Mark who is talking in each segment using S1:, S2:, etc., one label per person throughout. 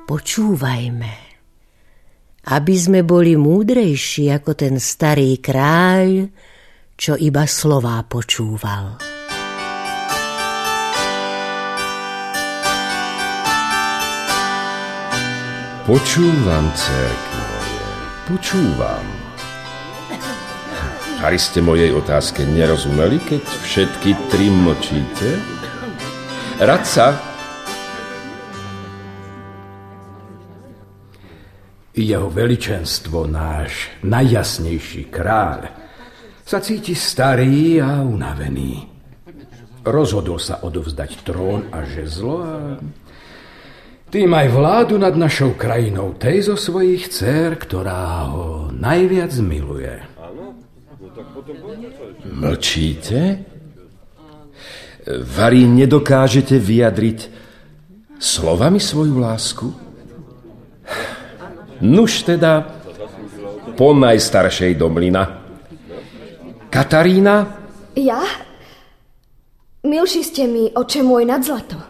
S1: Počúvajme, aby sme boli múdrejší ako ten starý kráľ, čo iba slová počúval.
S2: Počúvam, dcérky moje, počúvam. Ari ste mojej otázke nerozumeli, keď všetky tri mlčíte? Radca.
S3: Jeho veličenstvo, náš najjasnejší kráľ, sa cíti starý a unavený. Rozhodol sa odovzdať trón a žezlo a tým aj vládu nad našou krajinou tej zo svojich dcér, ktorá ho najviac miluje.
S2: Mlčíte? Vari nedokážete vyjadriť slovami svoju lásku? Nuž teda, po najstaršej do mlyna. Katarína?
S4: Ja? Milší ste mi, oče môj, nad zlato.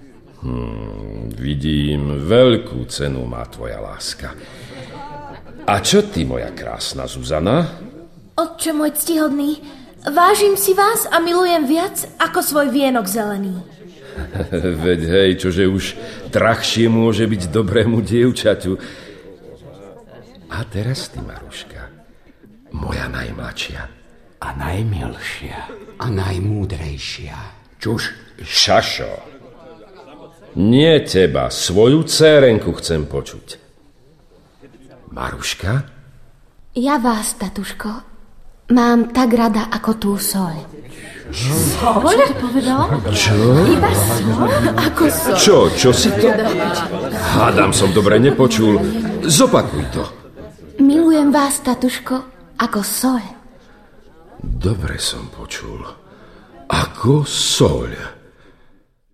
S2: Vidím, veľkú cenu má tvoja láska. A čo ty, moja krásna Zuzana?
S5: Otče môj ctihodný, vážim si vás a milujem viac ako svoj vienok zelený.
S2: Veď hej, čože už drahšie môže byť dobrému dievčaťu. A teraz ty, Maruška, moja najmladšia.
S3: A najmilšia.
S6: A najmúdrejšia.
S3: Čuž.
S2: Šašo. Nie teba, svoju dcérenku chcem počuť. Maruška?
S5: Ja vás, tatuško, mám tak rada ako tú soľ. Soľ? Čo to povedala?
S2: Čo?
S5: Iba soľ? Ako soľ?
S2: Čo si to? Hádam, som dobre nepočul. Zopakuj to.
S5: Milujem vás, tatuško, ako soľ.
S2: Dobre som počul. Ako soľ.